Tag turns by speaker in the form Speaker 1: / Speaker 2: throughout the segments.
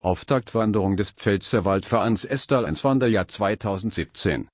Speaker 1: Auftaktwanderung des Pfälzerwald-Vereins Estal ins Wanderjahr 2017.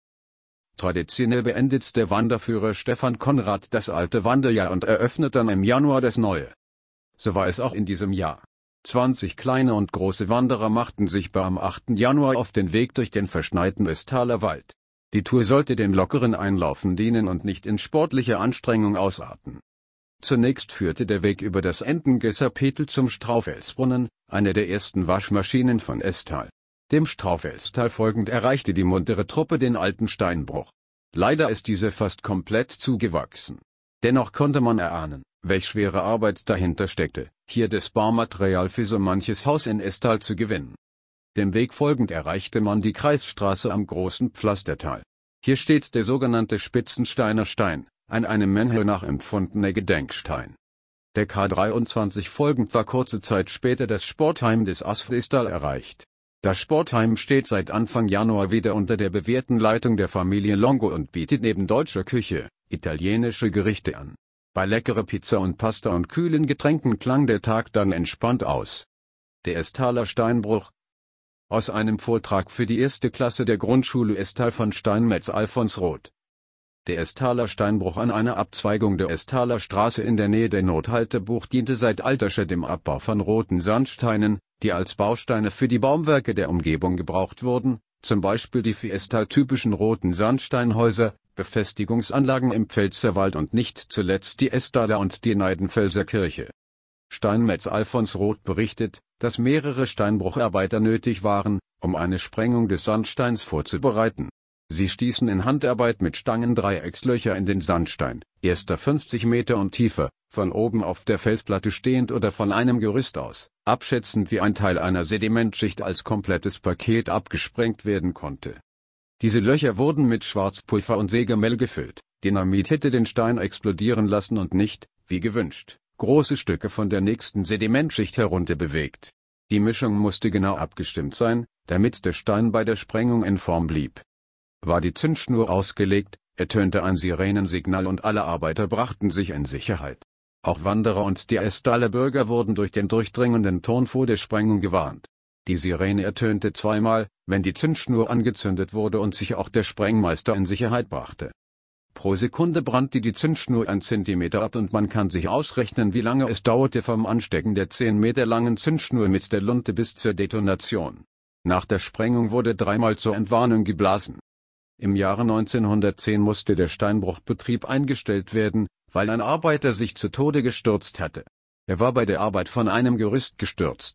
Speaker 1: Traditionell beendet der Wanderführer Stefan Konrad das alte Wanderjahr und eröffnet dann im Januar das neue. So war es auch in diesem Jahr. 20 kleine und große Wanderer machten sich am 8. Januar auf den Weg durch den verschneiten Estaler Wald. Die Tour sollte dem lockeren Einlaufen dienen und nicht in sportliche Anstrengung ausarten. Zunächst führte der Weg über das Entengesser Petel zum Straufelsbrunnen, einer der ersten Waschmaschinen von Estal. Dem Straufelstal folgend erreichte die muntere Truppe den alten Steinbruch. Leider ist diese fast komplett zugewachsen. Dennoch konnte man erahnen, welch schwere Arbeit dahinter steckte, hier das Baumaterial für so manches Haus in Estal zu gewinnen. Dem Weg folgend erreichte man die Kreisstraße am Großen Pflastertal. Hier steht der sogenannte Spitzensteiner Stein, ein einem Menge nachempfundener Gedenkstein. Der K23 folgend war kurze Zeit später das Sportheim des ASV Estal erreicht. Das Sportheim steht seit Anfang Januar wieder unter der bewährten Leitung der Familie Longo und bietet neben deutscher Küche italienische Gerichte an. Bei leckerer Pizza und Pasta und kühlen Getränken klang der Tag dann entspannt aus. Der Estaler Steinbruch. Aus einem Vortrag für die 1. Klasse der Grundschule Estal von Steinmetz Alfons Roth. Der Estaler Steinbruch an einer Abzweigung der Estaler Straße in der Nähe der Nothaltebucht diente seit altersher dem Abbau von roten Sandsteinen, die als Bausteine für die Baumwerke der Umgebung gebraucht wurden, zum Beispiel die für Estal typischen roten Sandsteinhäuser, Befestigungsanlagen im Pfälzerwald und nicht zuletzt die Estaler und die Neidenfelser Kirche. Steinmetz Alfons Roth berichtet, dass mehrere Steinbrucharbeiter nötig waren, um eine Sprengung des Sandsteins vorzubereiten. Sie stießen in Handarbeit mit Stangen Dreieckslöcher in den Sandstein, erster 50 Meter und tiefer, von oben auf der Felsplatte stehend oder von einem Gerüst aus, abschätzend wie ein Teil einer Sedimentschicht als komplettes Paket abgesprengt werden konnte. Diese Löcher wurden mit Schwarzpulver und Sägemehl gefüllt. Dynamit hätte den Stein explodieren lassen und nicht, wie gewünscht, große Stücke von der nächsten Sedimentschicht herunter bewegt. Die Mischung musste genau abgestimmt sein, damit der Stein bei der Sprengung in Form blieb. War die Zündschnur ausgelegt, ertönte ein Sirenensignal und alle Arbeiter brachten sich in Sicherheit. Auch Wanderer und die Estaler Bürger wurden durch den durchdringenden Ton vor der Sprengung gewarnt. Die Sirene ertönte zweimal, wenn die Zündschnur angezündet wurde und sich auch der Sprengmeister in Sicherheit brachte. Pro Sekunde brannte die Zündschnur 1 Zentimeter ab und man kann sich ausrechnen, wie lange es dauerte vom Anstecken der 10 Meter langen Zündschnur mit der Lunte bis zur Detonation. Nach der Sprengung wurde dreimal zur Entwarnung geblasen. Im Jahre 1910 musste der Steinbruchbetrieb eingestellt werden, weil ein Arbeiter sich zu Tode gestürzt hatte. Er war bei der Arbeit von einem Gerüst gestürzt.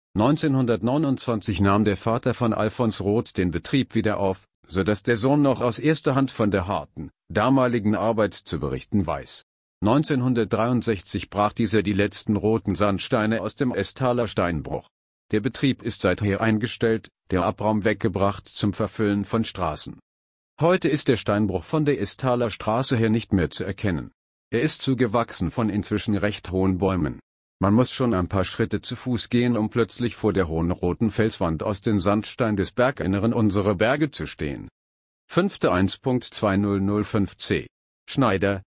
Speaker 1: 1929 nahm der Vater von Alfons Roth den Betrieb wieder auf, so dass der Sohn noch aus erster Hand von der harten, damaligen Arbeit zu berichten weiß. 1963 brach dieser die letzten roten Sandsteine aus dem Estaler Steinbruch. Der Betrieb ist seither eingestellt, der Abraum weggebracht zum Verfüllen von Straßen. Heute ist der Steinbruch von der Estaler Straße her nicht mehr zu erkennen. Er ist zugewachsen von inzwischen recht hohen Bäumen. Man muss schon ein paar Schritte zu Fuß gehen, um plötzlich vor der hohen roten Felswand aus dem Sandstein des Berginneren unserer Berge zu stehen. 5. 1.2005c. Schneider,